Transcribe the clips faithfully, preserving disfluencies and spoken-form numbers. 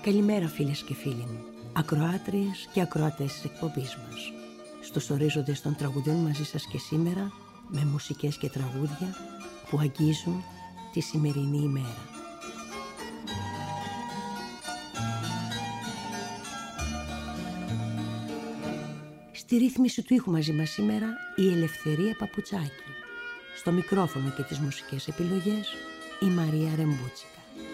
Καλημέρα φίλες και φίλοι μου, ακροάτριες και ακροατές της εκπομπής μας. Στους ορίζοντες των τραγουδιών μαζί σας και σήμερα, με μουσικές και τραγούδια που αγγίζουν τη σημερινή ημέρα. Στη ρύθμιση του ήχου μαζί μας σήμερα η Ελευθερία Παπουτσάκη. Στο μικρόφωνο και τις μουσικές επιλογές η Μαρία Ρεμπούτσικα.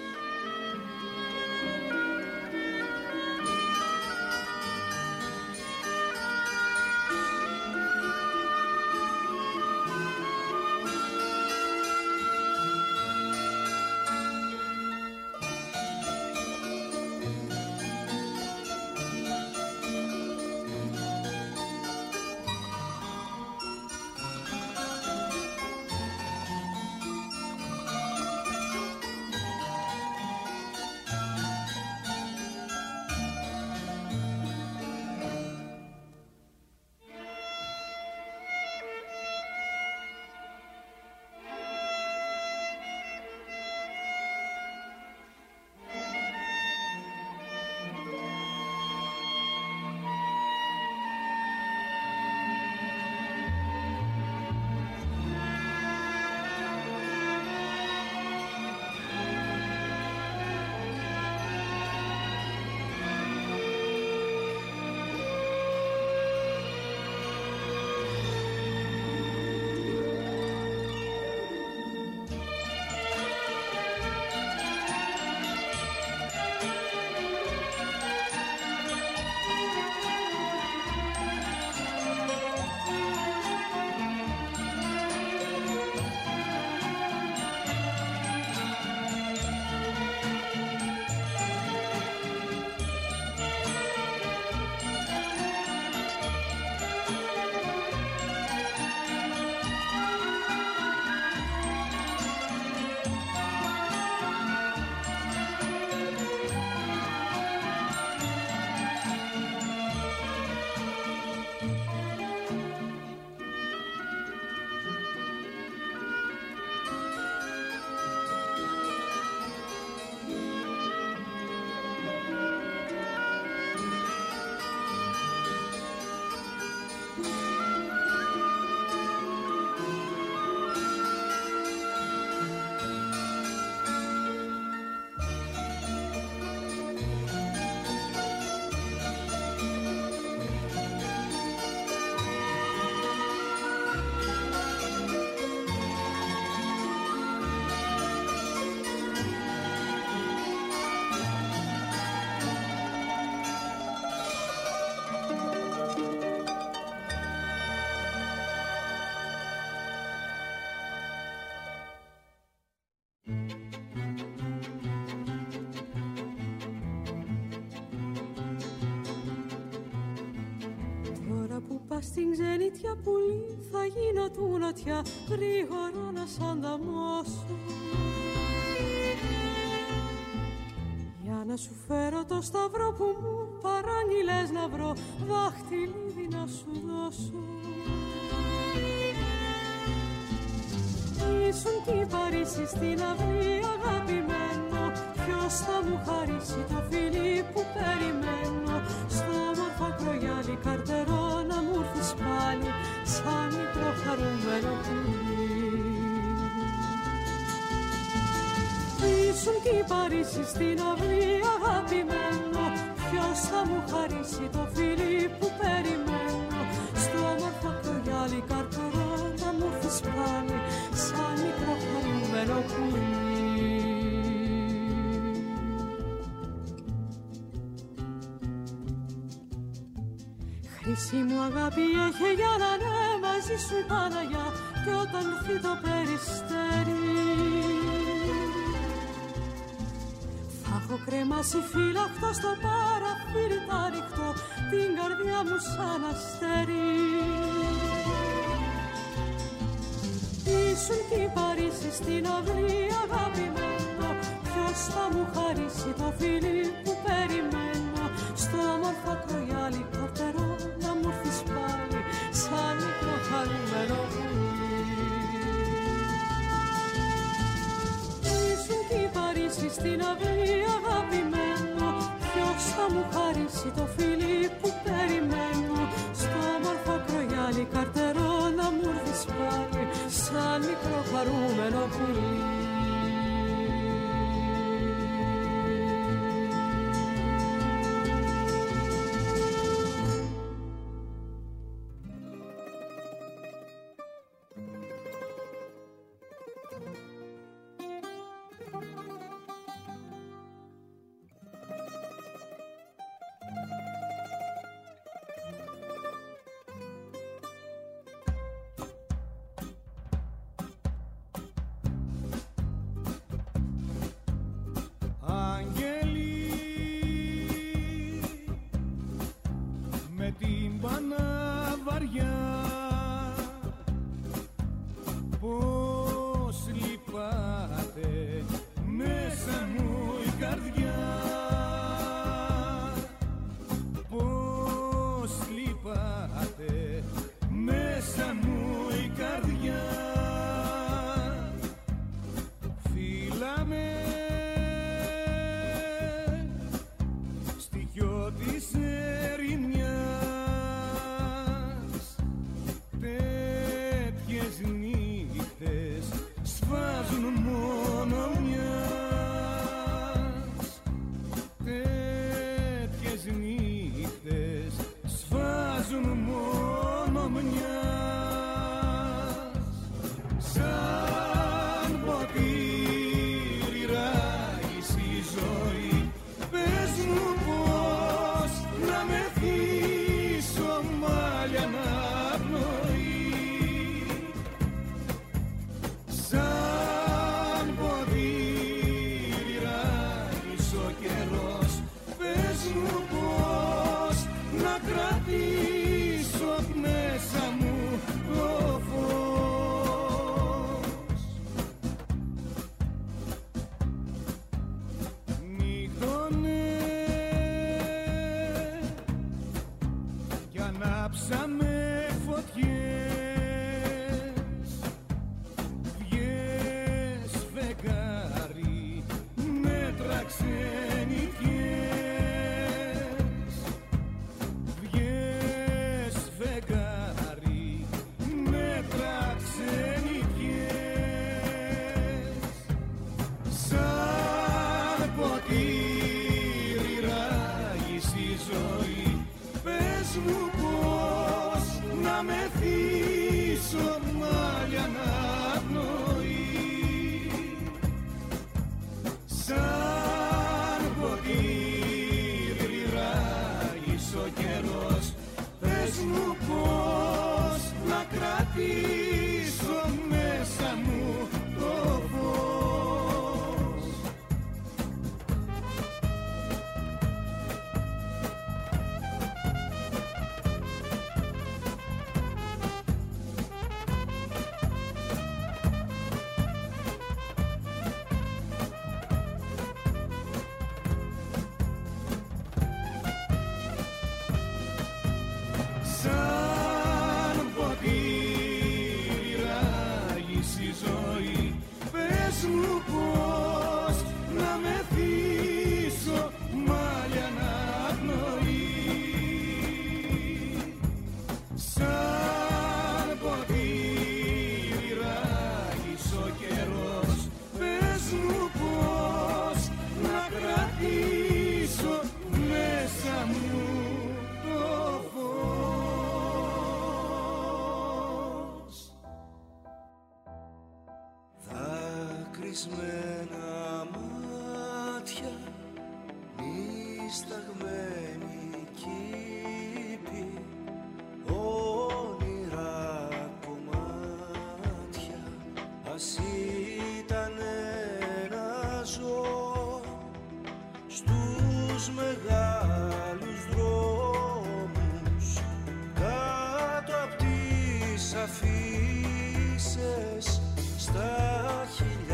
Στην ξενιτιά πουλή θα γίνω του νοτιά, γρήγορα να σ' ανταμώσω. Για να σου φέρω το σταυρό που μου παράγγειλες να βρω, δάχτυλίδι να σου δώσω. Ήσουν κι η Παρίσι στην αυλή αγαπημένο, ποιος θα μου χαρίσει το φίλι που περιμένω. Στο όμορφο κρογιάλι καρτερό να μου έρθεις πάλι, σαν μικρό χαρούμενο πουλί. Ήσουν κι η Παρίσι στην αυλή αγαπημένο, ποιος θα μου χαρίσει το φίλι που περιμένω. Στο όμορφο κρογιάλι καρτερό να μου έρθεις πάλι, σαν μικρό χαρούμενο πουλί. Χρυσή μου αγάπη έχει για να είναι μαζί σου η Παναγιά, και όταν έρθει το περιστέρι θα έχω κρεμάσει φύλακτο στο παραθύρι τ' ανοιχτό, την καρδιά μου σαν αστέρι. Ήσουν κι η Παρίσι στην αυλή αγαπημένο, ποιος θα μου χαρίσει το φίλι που περιμένω. Στο όμορφο κρογιάλι καρτερό να μου έρθεις πάλι, σαν μικρό χαρούμενο πουλί. Ήσουν κι η Παρίσι στην αυλή αγαπημένο, θα μου χαρίσει το φίλι που περιμένω. Στο όμορφο κρογιάλι καρτερό να μου έρθεις πάλι σαν μικρό χαρούμενο πουλί.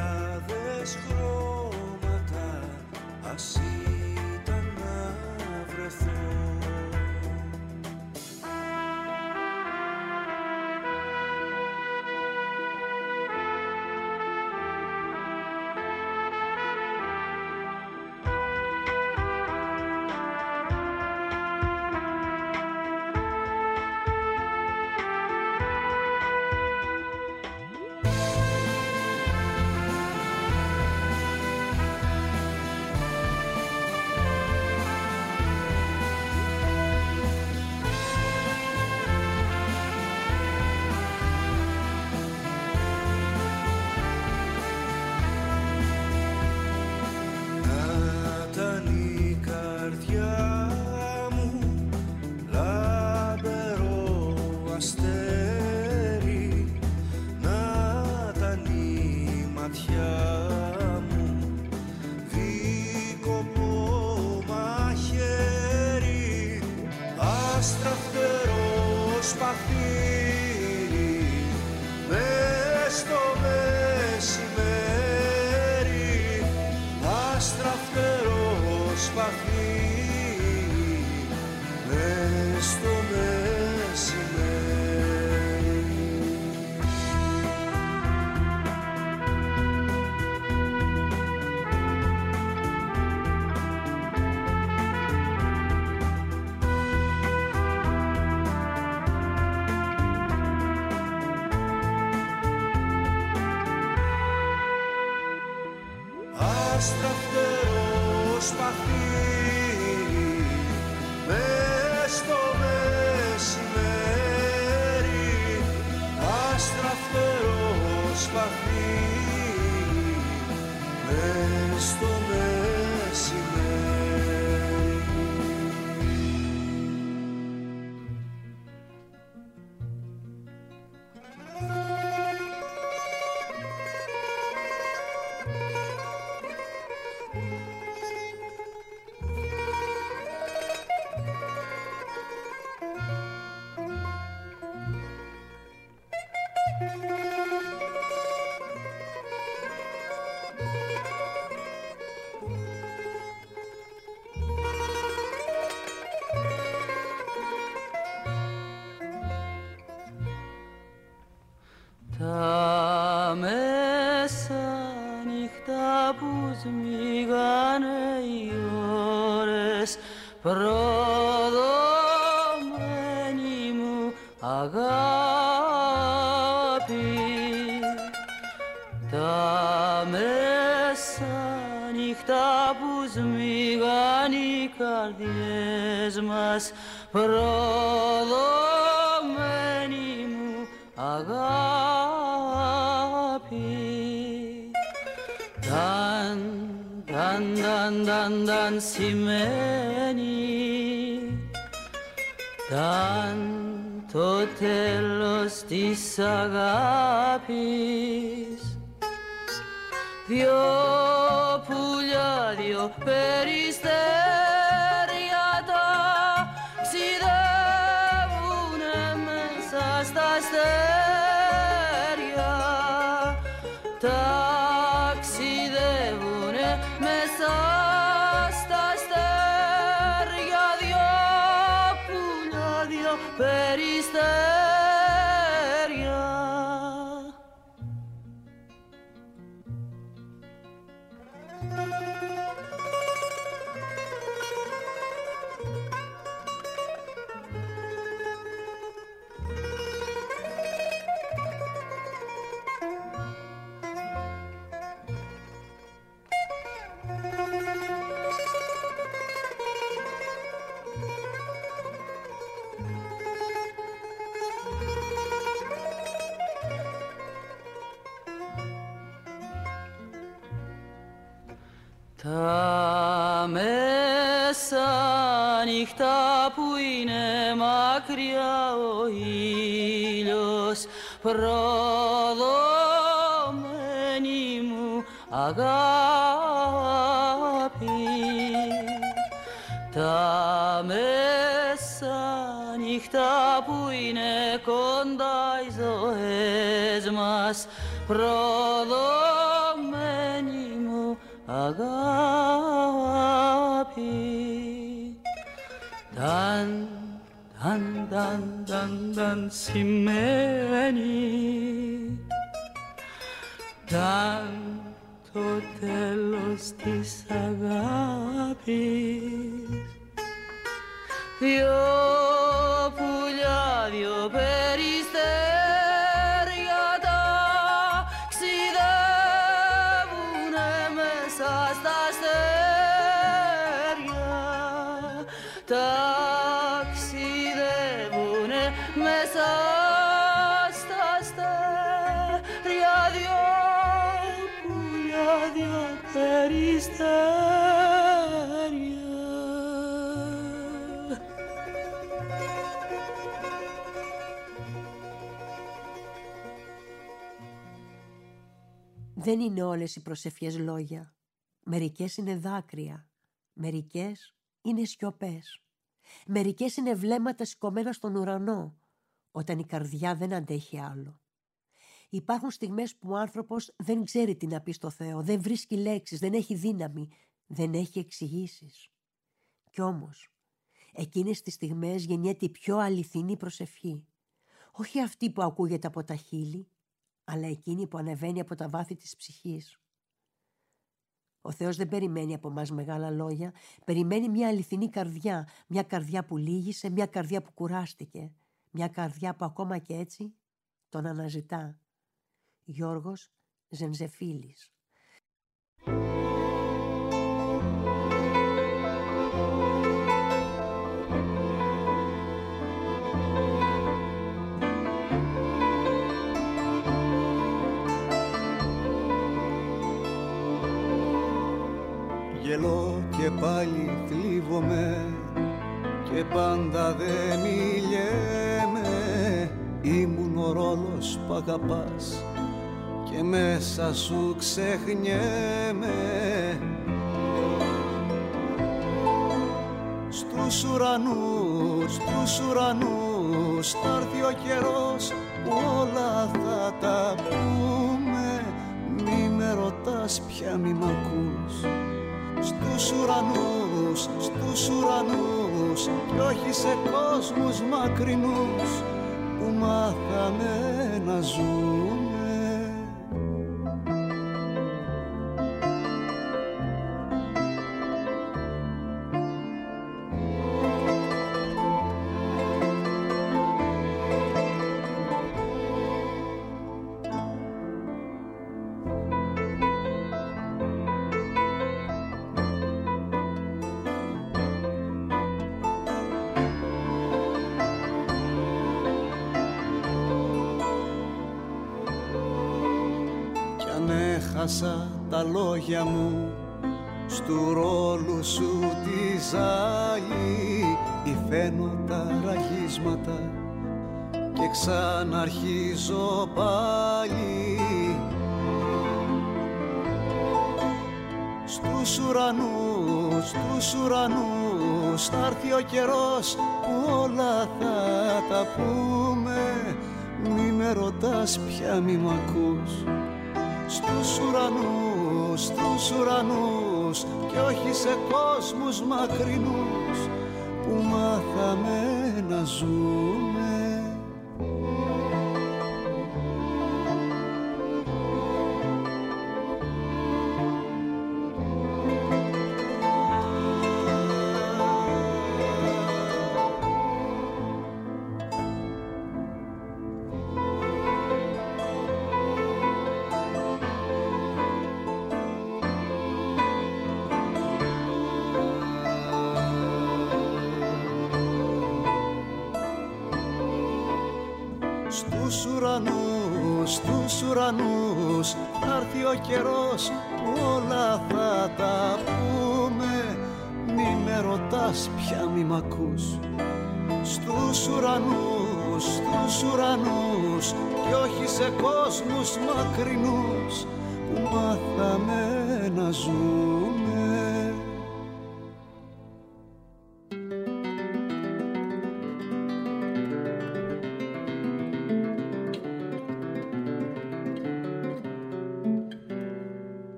Ας ήταν να ματιά μου δίκοπο μαχαίρι, άστρα φτερό σπαθί μες στο μεσημέρι, άστρα φτερό σπαθί μες στο μεσημέρι. Άστρα φτερό σπαθί μες στο μεσημέρι, άστρα φτερό σπαθί μες στο μεσημέρι. Τα μεσάνυχτα που σμίγανε οι ώρες, προδομένη μου αγάπη. Τα μεσάνυχτα που σμίγαν οι καρδιές μας, προδομένη μου αγάπη. Ταν, ταν, ταν, ταν, ταν σημαίνει, ταν το τέλος της αγάπης. Δυο πουλιά, δυο περιστέρια ταξιδεύουνε μέσα στα αστέρια, ταξιδεύουνε μέσα στα αστέρια, δυο πουλιά, δυο περιστέρια. Τα μεσάνυχτα που είναι μακριά ο ήλιος, προδομένη μου αγάπη. Τα μεσάνυχτα που είναι κοντά οι ζωές μας, προδομένη μου αγάπη. Ταν, ταν, ταν, ταν, ταν σημαίνει, ταν το τέλος της αγάπης. Δυο πουλιά, δυο περιστέρια ταξιδεύουνε μέσα στα αστέρια, ταξιδεύουνε μέσα στα αστέρια, δυο πουλιά, δυο περιστέρια. Δεν είναι όλες οι προσευχές λόγια. Μερικές είναι δάκρυα. Μερικές είναι σιωπές. Μερικές είναι βλέμματα σηκωμένα στον ουρανό, όταν η καρδιά δεν αντέχει άλλο. Υπάρχουν στιγμές που ο άνθρωπος δεν ξέρει τι να πει στο Θεό, δεν βρίσκει λέξεις, δεν έχει δύναμη, δεν έχει εξηγήσεις. Κι όμως, εκείνες τις στιγμές γεννιέται η πιο αληθινή προσευχή. Όχι αυτή που ακούγεται από τα χείλη, αλλά εκείνη που ανεβαίνει από τα βάθη της ψυχής. Ο Θεός δεν περιμένει από μας μεγάλα λόγια, περιμένει μια αληθινή καρδιά, μια καρδιά που λύγησε, μια καρδιά που κουράστηκε, μια καρδιά που ακόμα και έτσι τον αναζητά. Γιώργος Ζενζεφίλης. Γελώ και πάλι θλίβομαι και πάντα δεν μιλιέμαι. Ήμουν ο ρόλος που αγαπάς και μέσα σου ξεχνιέμαι. Στους ουρανούς, στους ουρανούς θα έρθει ο καιρός που όλα θα τα πούμε. Μη με ρωτάς πια, μη μ' ακούς. Στους ουρανούς, στους ουρανούς κι όχι σε κόσμους μακρινούς που μάθαμε να ζούμε. Έχασα τα λόγια μου στου ρόλου σου τη ζάλη. Υφαίνω τα ραγίσματα και ξαναρχίζω πάλι. Στους ουρανούς, στους ουρανούς θα έρθει ο καιρός που όλα θα τα πούμε. Μη με ρωτάς πια, μη μ' ακούς. Στους ουρανούς, στους ουρανούς και όχι σε κόσμους μακρινούς που μάθαμε να ζούμε. Στους ουρανούς, στους ουρανούς θα έρθει ο καιρός που όλα θα τα πούμε. Μη με ρωτάς πια, μη μ' ακούς. Στους ουρανούς, στους ουρανούς και όχι σε κόσμους μακρινούς που μάθαμε να ζούμε.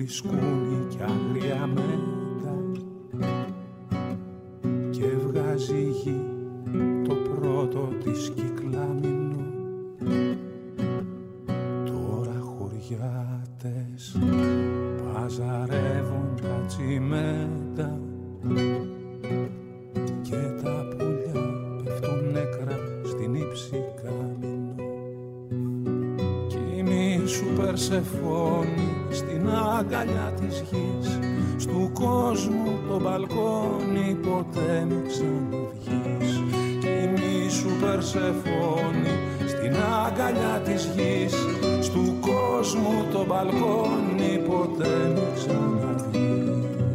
βρισκούνι κι άγρια μέτα και βγάζει η γη το πρώτο της κυκλάμινο. Τώρα χωριάτες παζαρεύουν τα τσιμέντα και τα πουλιά πέφτουν νεκρά στην ύψη κάμινο. Κοιμήσου Περσεφόνη στην αγκαλιά της γης, στου κόσμου το μπαλκόνι ποτέ μη ξαναβγείς. Κοιμήσου Περσεφόνη στην αγκαλιά της γης, στου κόσμου το μπαλκόνι ποτέ μη ξαναβγείς.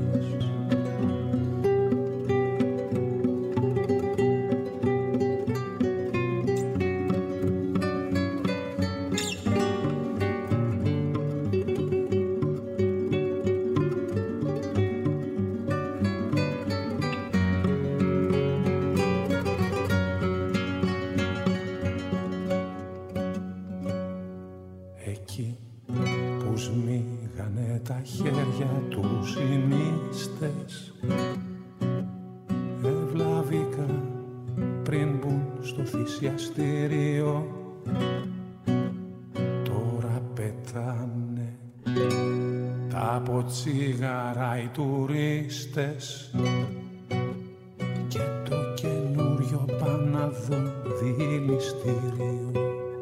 Τουρίστες και το καινούριο Παναδό δηληστήριο.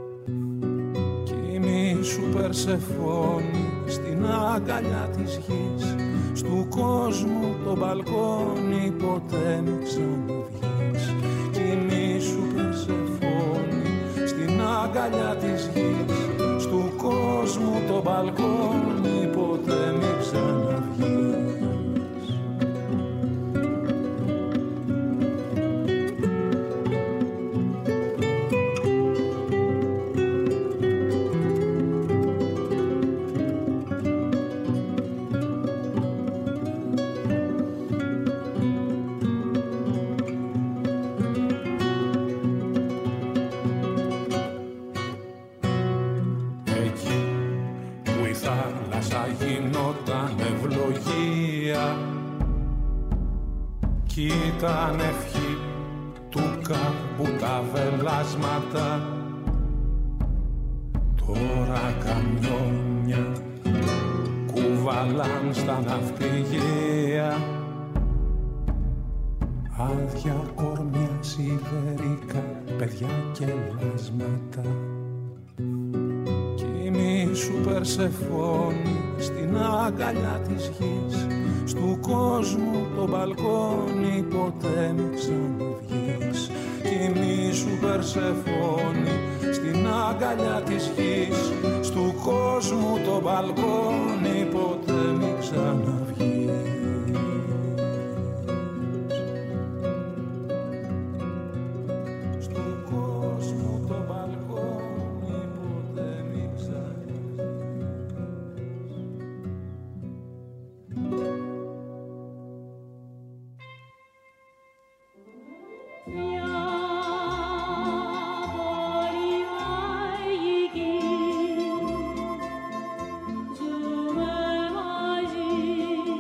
Κοιμήσου Περσεφόνη στην αγκαλιά της γης, στου κόσμου το μπαλκόνι ποτέ μη ξαναβγείς. Κοιμήσου Περσεφόνη στην αγκαλιά της γης, στου κόσμου το μπαλκόνι ποτέ μη ξαναβγείς. Ήταν ευχή του κάμπου τα βελάσματα. Τώρα καμιόνια κουβαλάν στα ναυπηγεία, άδεια κορμιά σιδερικά, παιδιά και λάσματα. Κοιμήσου Περσεφόνη στην αγκαλιά της γης, στου κόσμου το μπαλκόνι ποτέ μη ξαναβγείς. Κοιμήσου Περσεφόνη στην αγκαλιά της γης, στου κόσμου το μπαλκόνι ποτέ μη ξαναβγείς. Ζούμε μαζί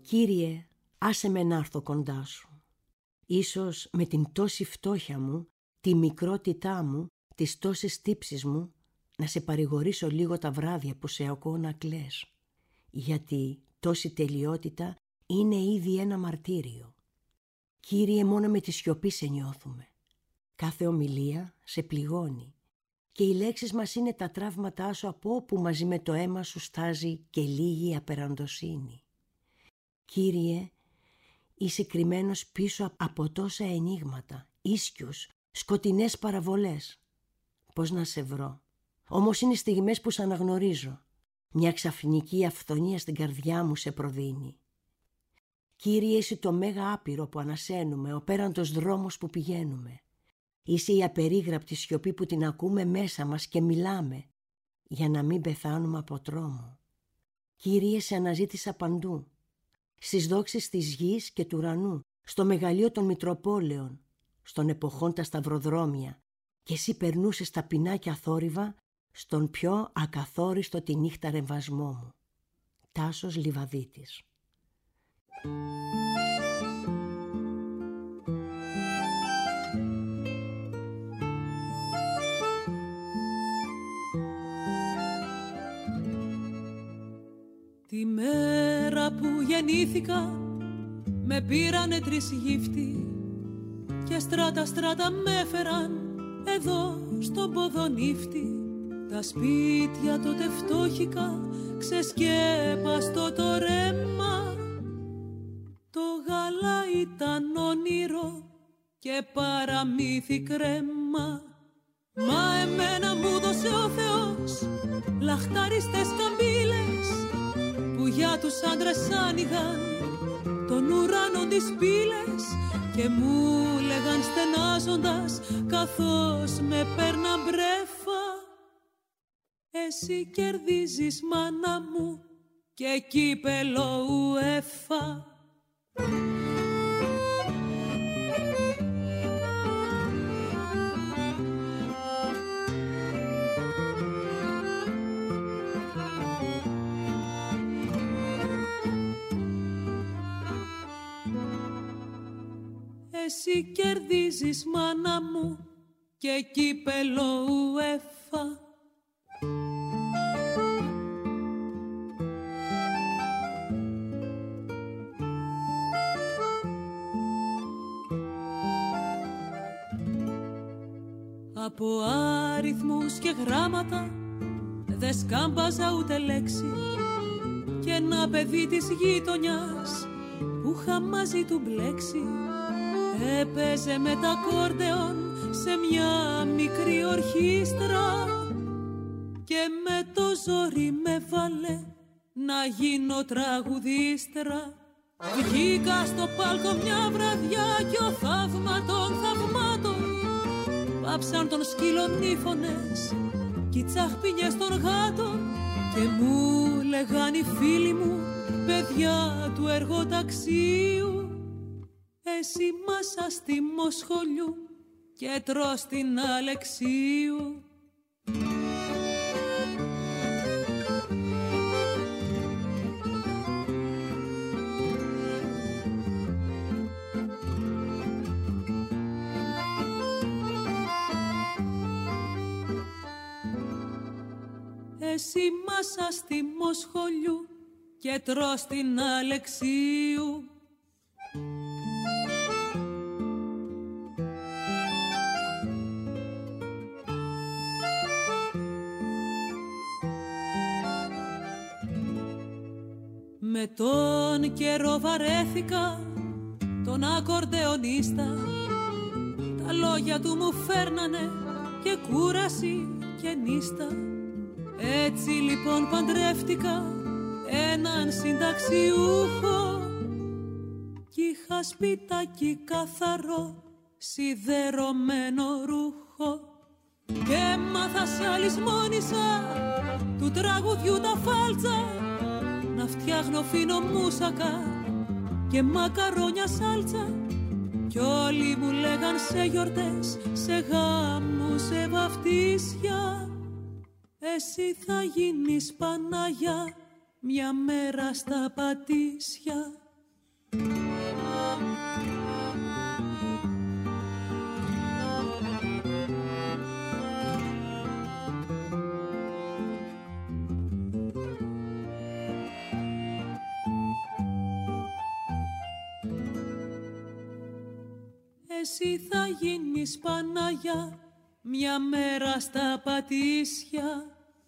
Κύριε, άσε με να έρθω κοντά σου. Ίσως με την τόση φτώχεια μου, τη μικρότητά μου, τις τόσες τύψεις μου, να σε παρηγορήσω λίγο τα βράδια που σε ακούω να κλαις. Γιατί τόση τελειότητα είναι ήδη ένα μαρτύριο. Κύριε, μόνο με τη σιωπή σε νιώθουμε. Κάθε ομιλία σε πληγώνει. Και οι λέξεις μας είναι τα τραύματά σου από όπου μαζί με το αίμα σου στάζει και λίγη απεραντοσύνη. Κύριε, είσαι κρυμμένος πίσω από τόσα ενίγματα, ίσκιους, σκοτεινές παραβολές. Πώς να σε βρω? Όμως είναι στιγμές που σ' αναγνωρίζω. Μια ξαφνική αυθονία στην καρδιά μου σε προδίνει. Κύριε, είσαι το μέγα άπειρο που ανασένουμε, ο πέραντος δρόμος που πηγαίνουμε. Είσαι η απερίγραπτη σιωπή που την ακούμε μέσα μας και μιλάμε, για να μην πεθάνουμε από τρόμο. Κύριε, σε αναζήτησα παντού, στις δόξες της γης και του ουρανού, στο μεγαλείο των Μητροπόλεων, στον εποχών τα σταυροδρόμια, και εσύ περνούσες ταπεινά και αθόρυβα στον πιο ακαθόριστο τη νύχτα ρεμβασμό μου. Τάσος Λιβαδίτης. Τη μέρα που γεννήθηκα με πήρανε τρεις γύφτοι και στράτα στράτα με έφεραν εδώ στον Ποδονύφτη. Τα σπίτια τότε φτώχικα, ξεσκέπαστο το ρέμα. Το γάλα ήταν όνειρο και παραμύθι κρέμα. Μα εμένα μου δώσε ο Θεός λαχτάριστες καμπύλες που για τους άντρες άνοιγαν τον ουρανό τις πύλες και μου λέγαν στενάζοντας καθώς με παίρνα μπρέφα. Εσύ κερδίζεις μάνα μου και κύπελο ουέφα. Εσύ κερδίζεις μάνα μου και κύπελο ουέφα. Από αριθμούς και γράμματα δε σκάμπαζα ούτε λέξη και ένα παιδί της γειτονιάς που είχα μαζί του μπλέξει έπαιζε με τα ακόρντεον σε μια μικρή ορχήστρα και με το ζόρι με βάλε να γίνω τραγουδίστρα. Βγήκα στο πάλκο μια βραδιά κι ο θαύμα των θαυμάτων πάψαν των σκύλων οι φωνές κι οι τσαχπινιές των γάτων και μου λέγαν οι φίλοι μου παιδιά του εργοταξίου. Εσύ μάσα στη Μοσχολιού και τρως την Αλεξίου. Εσύ μάσα στη Μοσχολιού και τρως την Αλεξίου. Με τον καιρό βαρέθηκα τον ακορντεονίστα. Τα λόγια του μου φέρνανε και κούραση και νύστα. Έτσι λοιπόν παντρεύτηκα έναν συνταξιούχο κι είχα σπιτάκι καθαρό σιδερωμένο ρούχο. Και μάθα σε αλυσμόνισα του τραγουδιού τα φάλτσα να φτιάχνω φίνο μουσακά και μακαρόνια σάλτσα κι όλοι μου λέγαν σε γιορτές, σε γάμους, σε βαφτίσια εσύ θα γίνεις Παναγιά μια μέρα στα Πατήσια. Εσύ θα γίνεις Παναγιά μια μέρα στα Πατήσια.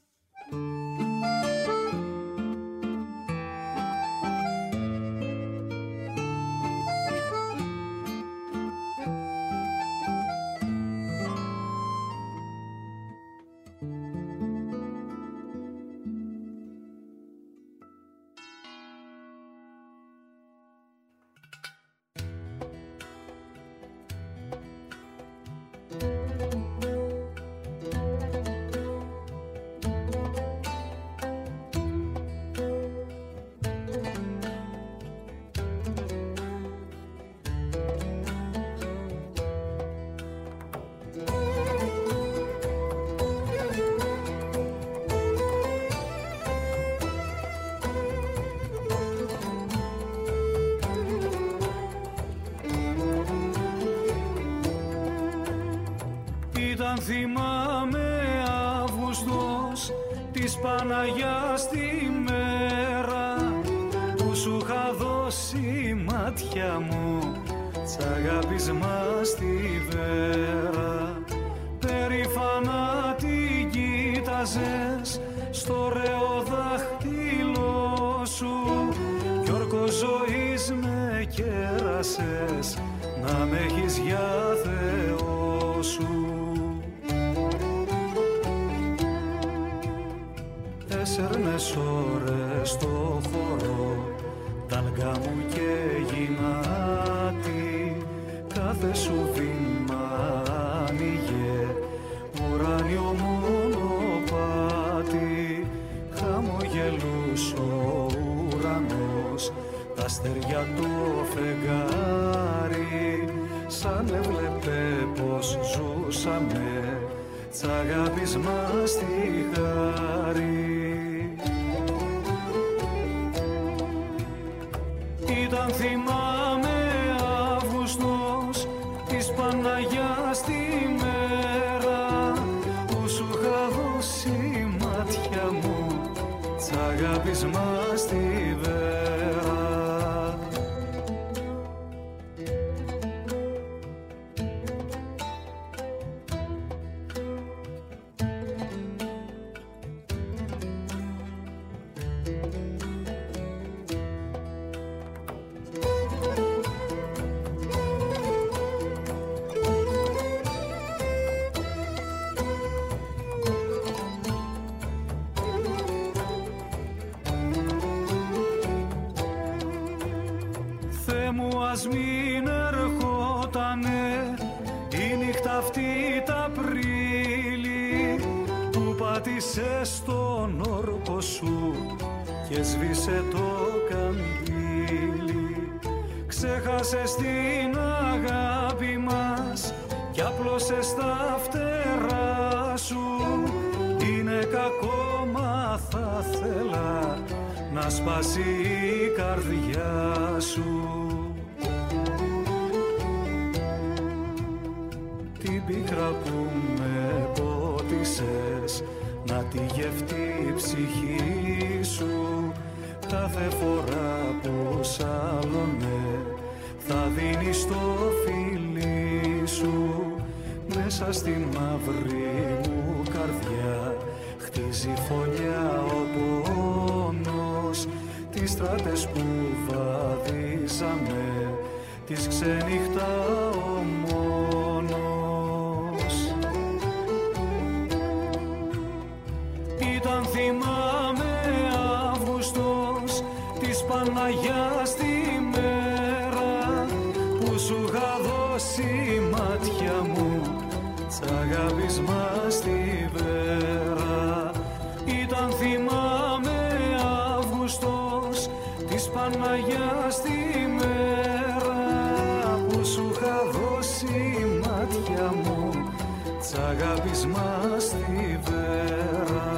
Ήταν θυμάμαι Αύγουστος της Παναγιάς τη μέρα που σου είχα δώσει μάτια μου τς αγάπης μας τη βέρα. Περήφανα την κοίταζες στο ωραίο δάχτυλό σου κι όρκος ζωής με κέρασες να με έχεις για Θεό σου. Έσερνες ώρες στο χώρο τ' αυγά μου και γυνάτη, κάθε σου βήμα άνοιγε ουράνιο μονοπάτι. Χαμογελούσε ο ουρανός, τα αστέρια το φεγγάρι, σαν έβλεπε πως ζούσαμε τς αγάπης μας τη χάρη. Ήταν θυμάμαι Αύγουστος της Παναγιάς τη μέρα που σου είχα δώσει μάτια μου τς αγάπης μας τη βέρα. Ας μην ερχότανε η νύχτα αυτή τ' Απρίλη που πάτησε στον όρκο σου και σβήσε το καντήλι. Ξέχασες την αγάπη μας κι απλώσες τα φτερά σου. Είναι κακό μα θα θέλα να σπάσει η καρδιά σου. Την πίκρα που με πότισες να τη γευτεί η ψυχή σου, κάθε φορά που σάλωνε θα δίνεις το φιλί σου. Μέσα στη μαύρη μου καρδιά χτίζει φωλιά ο πόνος, τις στράτες που βαδίζαμε τις ξενυχτά ο μόνος. Ήταν θυμάμαι Αύγουστος της Παναγιάς τη μέρα που σου είχα δώσει μάτια μου τς αγάπης μας τη βέρα. Ήταν θυμάμαι Αύγουστος της Παναγιάς τη μέρα που σου είχα δώσει μάτια μου τς αγάπης μας τη βέρα.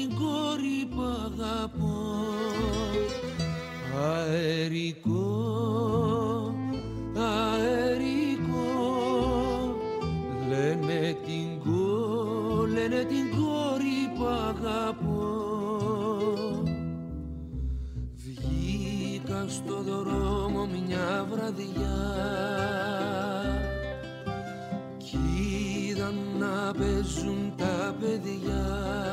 την κόρη που αγαπώ. Αερικό, αερικό, λένε την κο, λένε την κόρη που αγαπώ. Βγήκα στο δρόμο μια βραδιά κι είδα να παίζουν τα παιδιά,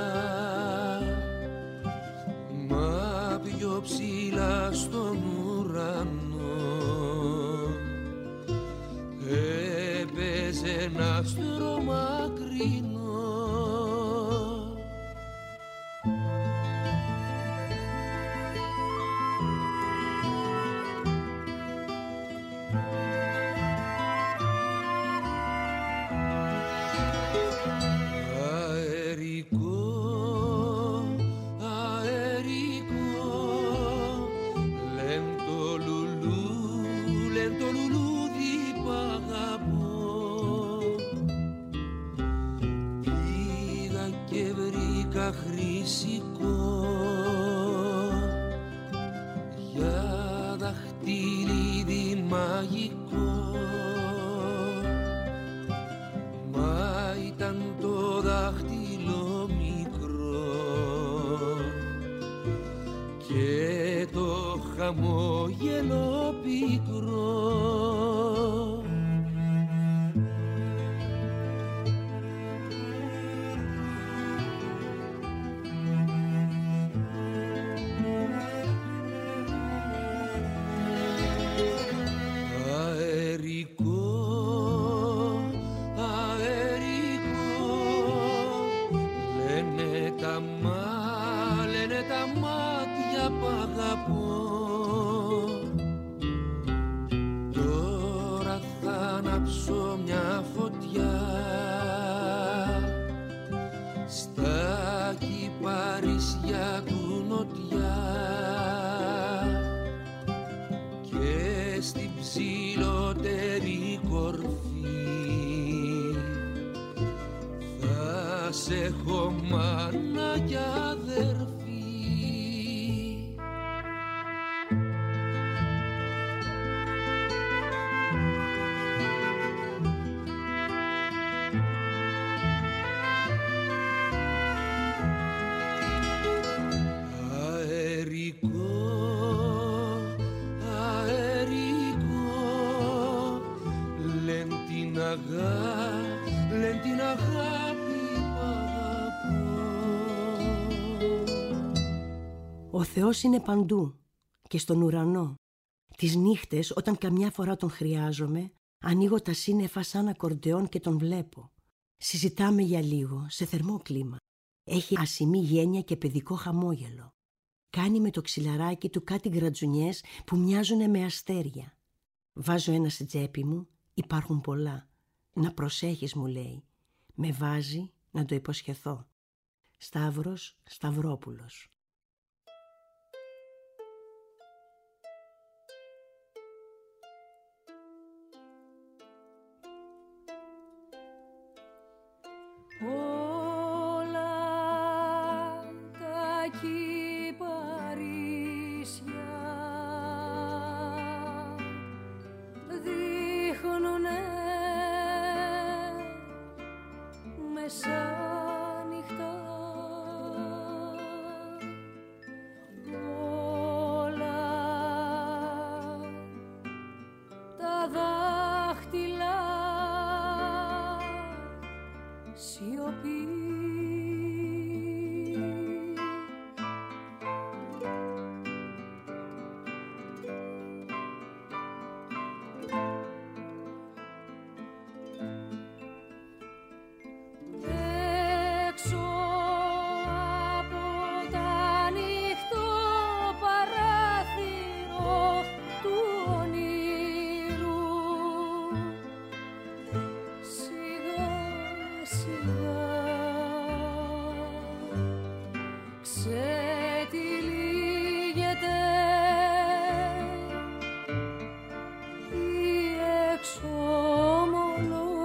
μα πιο ψηλά στον ουρανό έπαιζε ένα άστρο μακρινό. Χρυσικό για δαχτυλίδι μαγικό, μα ήταν το δάχτυλο μικρό και το χαμόγελο πικρό. Τώρα θα ανάψω μια φωτιά στα κυπαρίσια του νοτιά και στην ψηλότερη κορφή θα σε έχω μάνα κι αδερφή. Λένε την αγάπη που αγαπώ. Ο Θεός είναι παντού και στον ουρανό. Τις νύχτες όταν καμιά φορά τον χρειάζομαι, ανοίγω τα σύννεφα σαν ακορντεόν και τον βλέπω. Συζητάμε για λίγο σε θερμό κλίμα. Έχει ασημή γένεια και παιδικό χαμόγελο. Κάνει με το ξυλαράκι του κάτι γρατζουνιές που μοιάζουν με αστέρια. Βάζω ένα σε τσέπη μου, υπάρχουν πολλά. Να προσέχεις, μου λέει. Με βάζει να το υποσχεθώ. Σταύρος Σταυρόπουλος. Όλα τα κυπαρίσια δείχνουνε μεσάνυχτα, όλα τα δάχτυλα σιωπή.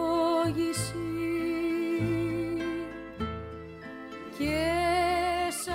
Και σ'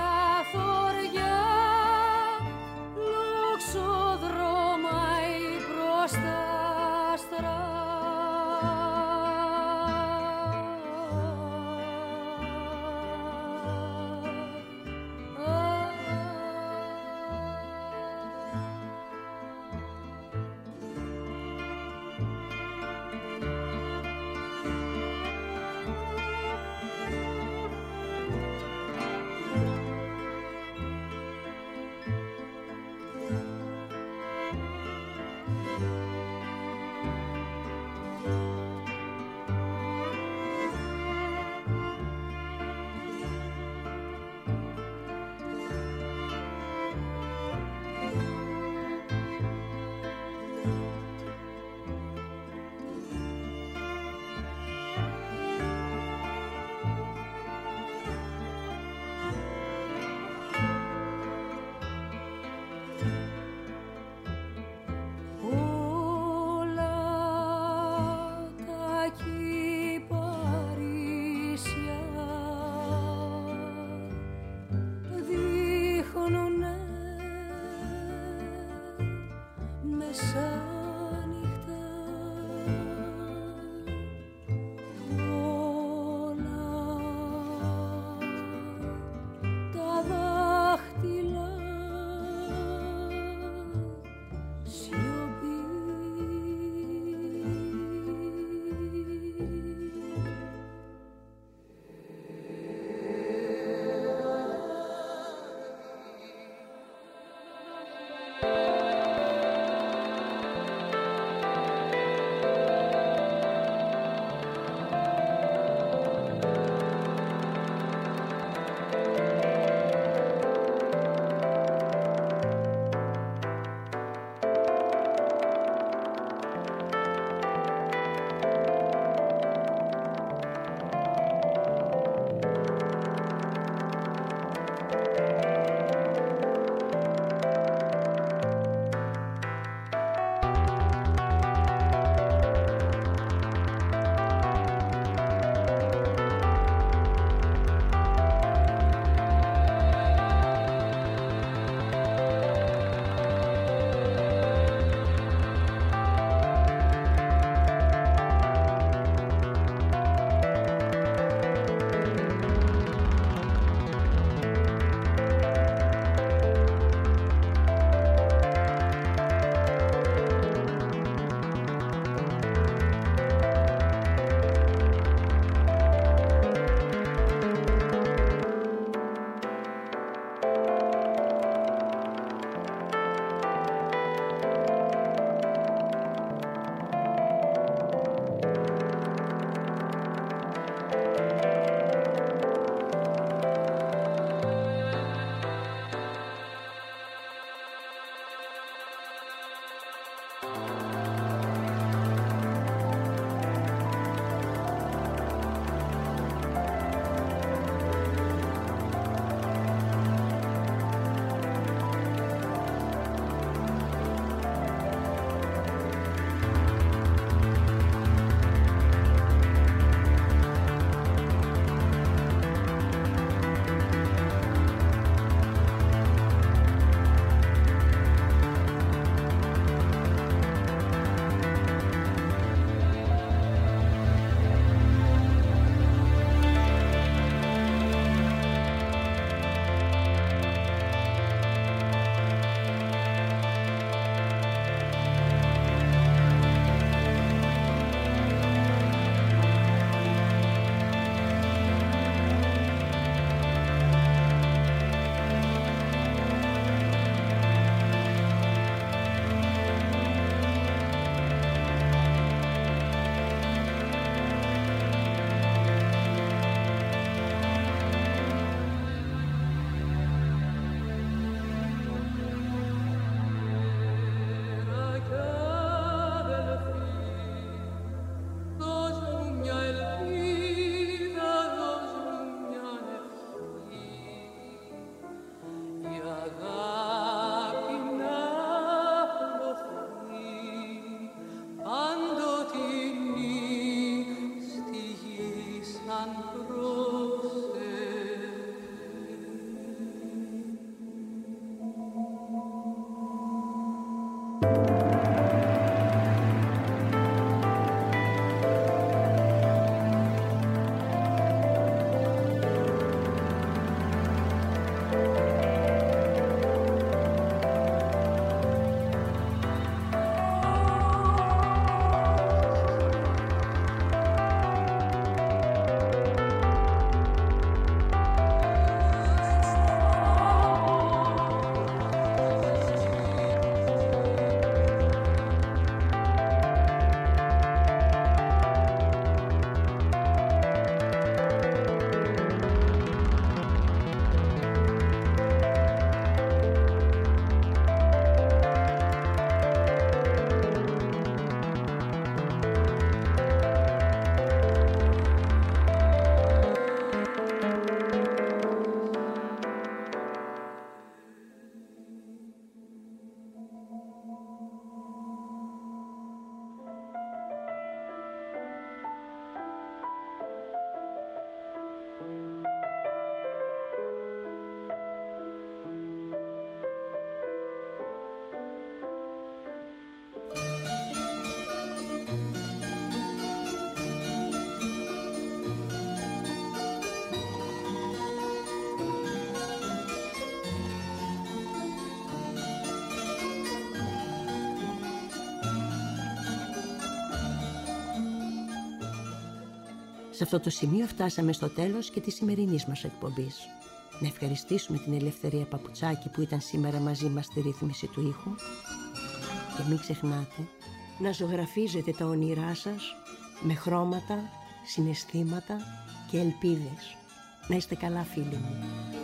Σε αυτό το σημείο φτάσαμε στο τέλος και της σημερινής μας εκπομπής. Να ευχαριστήσουμε την Ελευθερία Παπουτσάκη που ήταν σήμερα μαζί μας στη ρύθμιση του ήχου. Και μην ξεχνάτε να ζωγραφίζετε τα όνειρά σας με χρώματα, συναισθήματα και ελπίδες. Να είστε καλά, φίλοι μου.